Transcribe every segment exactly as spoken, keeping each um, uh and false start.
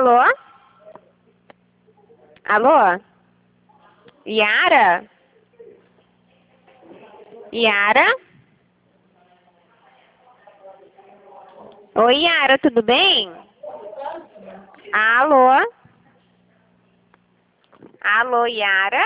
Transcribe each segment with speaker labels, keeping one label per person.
Speaker 1: Alô? Alô? Yara? Yara? Oi, Yara, tudo bem? Alô? Alô, Yara?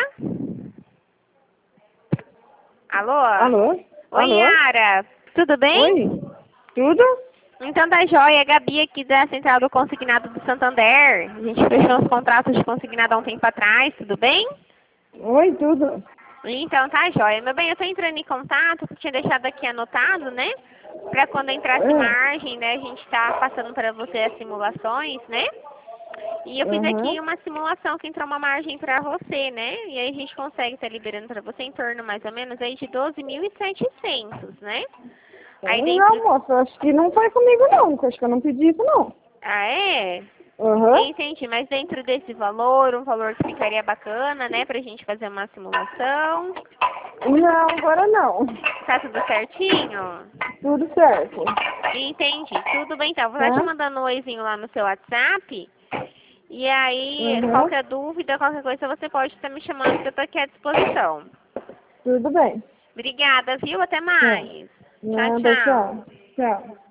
Speaker 1: Alô?
Speaker 2: Alô?
Speaker 1: Oi,
Speaker 2: Alô?
Speaker 1: Yara, tudo bem?
Speaker 2: Oi? Tudo?
Speaker 1: Então tá jóia, a Gabi aqui da Central do Consignado do Santander. A gente fechou os contratos de consignado há um tempo atrás, tudo bem?
Speaker 2: Oi, tudo?
Speaker 1: Então tá jóia. Meu bem, eu tô entrando em contato, que eu tinha deixado aqui anotado, né? Pra quando entrasse
Speaker 2: É.
Speaker 1: margem, né? A gente tá passando pra você as simulações, né? E eu fiz aqui
Speaker 2: Aham.
Speaker 1: uma simulação que entrou uma margem pra você, né? E aí a gente consegue estar liberando pra você em torno mais ou menos aí de doze mil e setecentos, né? Aí
Speaker 2: Não,
Speaker 1: dentro...
Speaker 2: moça, acho que não foi comigo não, que acho que eu não pedi isso não.
Speaker 1: Ah, é?
Speaker 2: Aham.
Speaker 1: Entendi, mas dentro desse valor, um valor que ficaria bacana, né, pra gente fazer uma simulação.
Speaker 2: Não, agora não.
Speaker 1: Tá tudo certinho?
Speaker 2: Tudo certo.
Speaker 1: Entendi. Tudo bem, então. Vou estar te
Speaker 2: Tá?
Speaker 1: mandando um oizinho lá no seu WhatsApp. E aí,
Speaker 2: Aham.
Speaker 1: qualquer dúvida, qualquer coisa, você pode estar me chamando que eu tô aqui à disposição.
Speaker 2: Tudo bem.
Speaker 1: Obrigada, viu? Até
Speaker 2: Tá.
Speaker 1: mais. Tchau,
Speaker 2: Nada,
Speaker 1: tchau.
Speaker 2: tchau. Tchau.